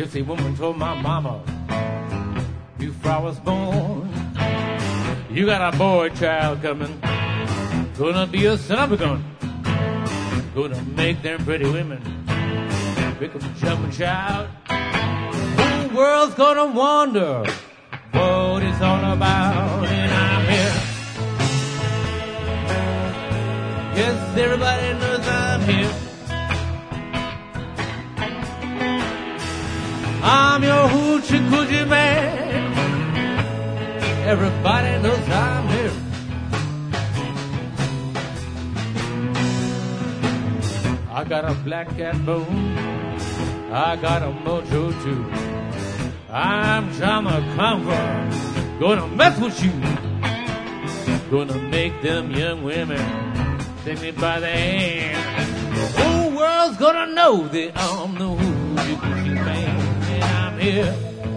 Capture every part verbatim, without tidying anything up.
gypsy woman told my mama before I was born, you got a boy child coming, gonna be a son of a gun, gonna make them pretty women make them jump and shout. The whole world's gonna wonder what it's all about, and I'm here. Yes, everybody knows I'm here. I'm your hoochie coochie man. Everybody knows I'm here. I got a black cat bone, I got a mojo too. I'm trying to conquer, gonna mess with you, gonna make them young women take me by the hand. The whole world's gonna know that I'm the hoochie coochie man, and I'm here.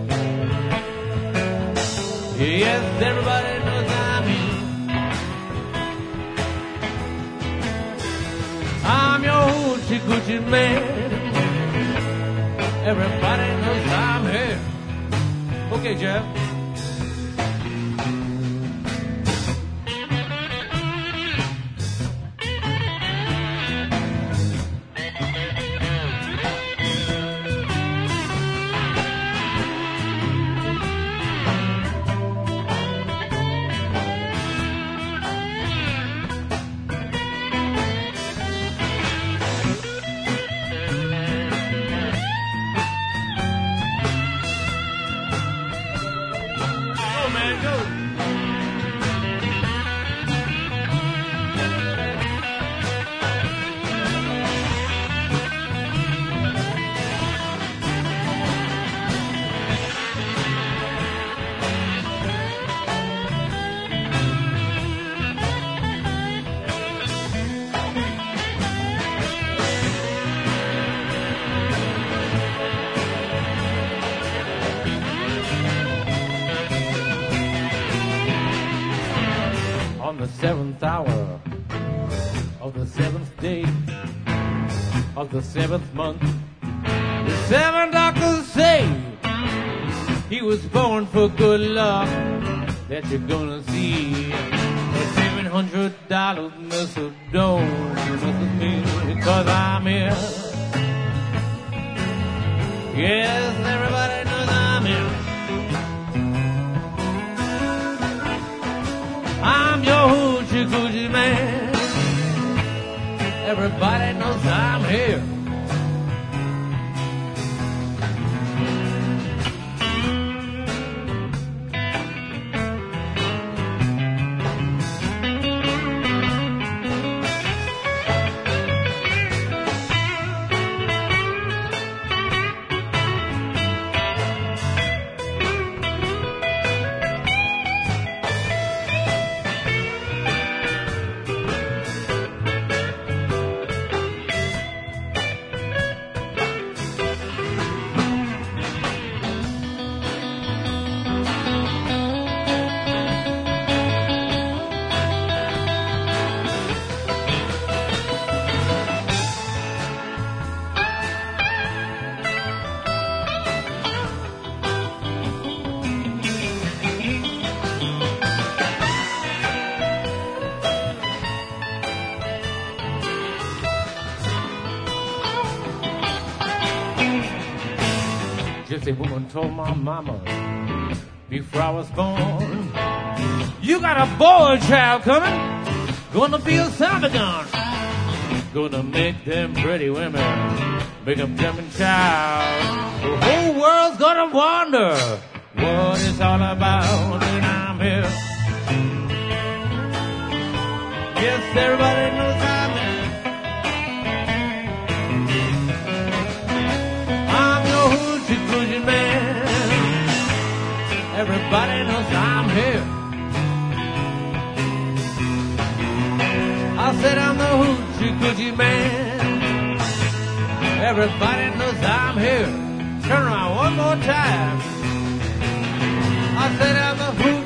Yes, everybody knows I'm here. I'm your hoochie coochie man. Everybody knows I'm here. Okay, Jeff. Seventh hour of the seventh day of the seventh month, the seven doctors say he was born for good luck, that you're gonna see that seven hundred dollar mistletoe with me because I'm here. Yes, everybody knows I'm here. I'm your hoochie coochie man. Everybody knows I'm here. Gypsy woman told my mama before I was born, you got a boy child coming, gonna be a son of a gun, gonna make them pretty women make them jump and shout. The whole world's gonna wonder what it's all about, and I'm here. Yes, everybody knows I'm here. Man. Everybody knows I'm here. I said I'm the hoochie coochie man. Everybody knows I'm here. Turn around one more time. I said I'm the hoochie